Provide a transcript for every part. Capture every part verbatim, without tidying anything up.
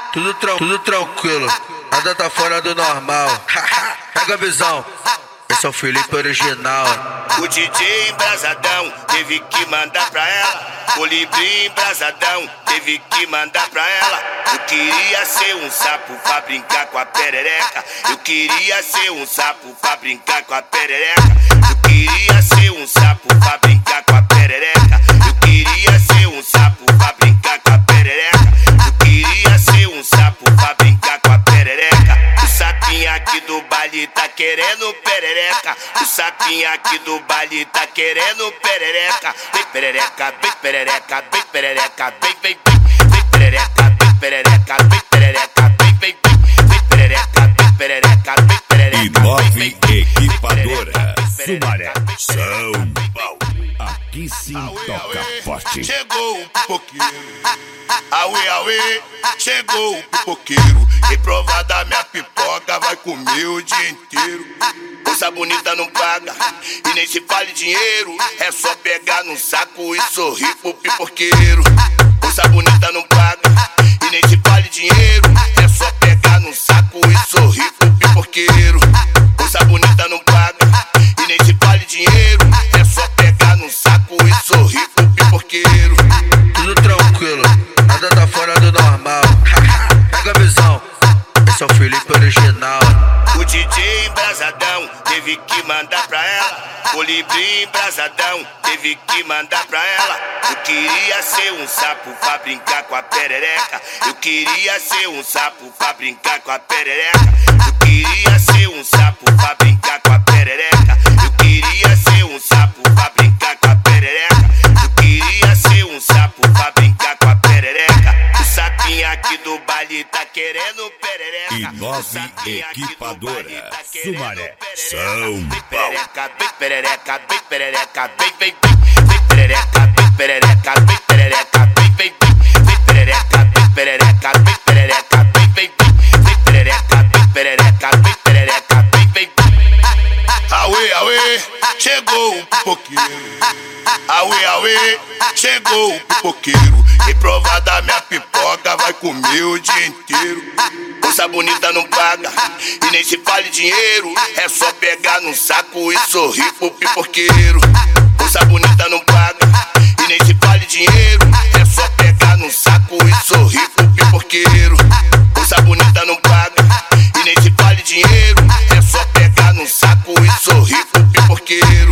Tudo, tran tudo tranquilo, nada tá fora do normal. Pega a visão, esse é o Felipe original. O D J embrasadão teve que mandar pra ela. O Librinho embrasadão teve que mandar pra ela. Eu queria ser um sapo pra brincar com a perereca. Eu queria ser um sapo pra brincar com a perereca. Eu queria ser um sapo pra brincar com a perereca. Eu queria ser um sapo pra brincar com a perereca. Eu queria ser um sapo pra brincar com a perereca. O sapinho aqui do baile tá querendo perereca. O sapinho aqui do baile tá querendo perereca. Vem perereca, vem perereca, vem perereca, vem, vem, vem. Vem perereca, vem perereca, vem perereca, vem, vem, vem. Vem perereca, vem perereca, vem perereca. E nove equipadora Sumaré, São Paulo. Aqui sim toca forte. Chegou o pipoqueiro, auê, auê, chegou o pipoqueiro. Reprovada minha pipoca, vai comer o dia inteiro. Moça bonita não paga, e nem se fale dinheiro. É só pegar num saco e sorrir pro pipoqueiro. Moça bonita não paga, e nem se fale dinheiro. É só pegar num saco e sorrir pro pipoqueiro. Moça bonita não paga, e nem se fale dinheiro. É só pegar num saco e sorrir pro pipoqueiro. Tudo tranquilo, nada tá fora do normal. Pega a visão, esse é o Felipe original. O D J embrasadão teve que mandar pra ela. O Librinho embrasadão teve que mandar pra ela. Eu queria ser um sapo pra brincar com a perereca. Eu queria ser um sapo pra brincar com a perereca. Eu queria ser um sapo pra brincar com a perereca. Eu queria ser um sapo pra brincar com a perereca. Eu queria ser um sapo pra brincar com a perereca. O sapinho aqui do baile tá querendo perereca. E nove equipadora Sumaré, São Paulo. Vem perereca, vem perereca, vem, vem, vem. Vem perereca, vem perereca, vem perereca, vem, vem, vem. Vem perereca, vem perereca, vem perereca, vem, vem, vem. Vem perereca, vem perereca, vem perereca, vem, vem, vem. Auê, auê, chegou o pipoqueiro. Auê, auê, chegou o pipoqueiro. Reprovada minha pipoca, vai comer o dia inteiro. Moça bonita não paga, e nem se fale dinheiro. É só pegar num saco e sorrir pro pipoqueiro. Moça bonita não paga, e nem se fale dinheiro. É só pegar num saco e sorrir pro pipoqueiro. Moça bonita não paga, e nem se fale dinheiro. É só pegar num saco e sorrir pro pipoqueiro.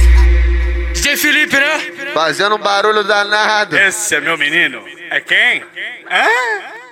D J Felipe, né? Fazendo um barulho danado. Esse é meu menino. É quem? Hã?